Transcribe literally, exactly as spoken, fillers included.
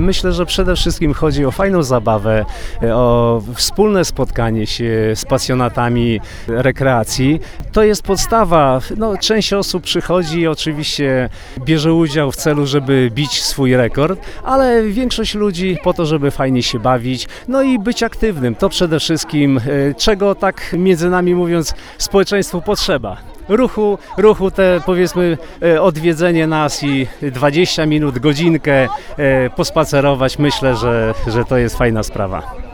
myślę, że przede wszystkim chodzi o fajną zabawę, o wspólne spotkanie się z pasjonatami rekreacji. To jest podstawa. No, część osób przychodzi i oczywiście bierze udział w celu, żeby bić swój rekord, ale większość ludzi po to, żeby fajnie się bawić, no i być aktywnym. To przede wszystkim, czego tak między nami mówiąc, społeczeństwu potrzeba. Ruchu, ruchu te powiedzmy odwiedzenie nas i dwadzieścia minut, godzinkę pospacerować, myślę, że, że to jest fajna sprawa.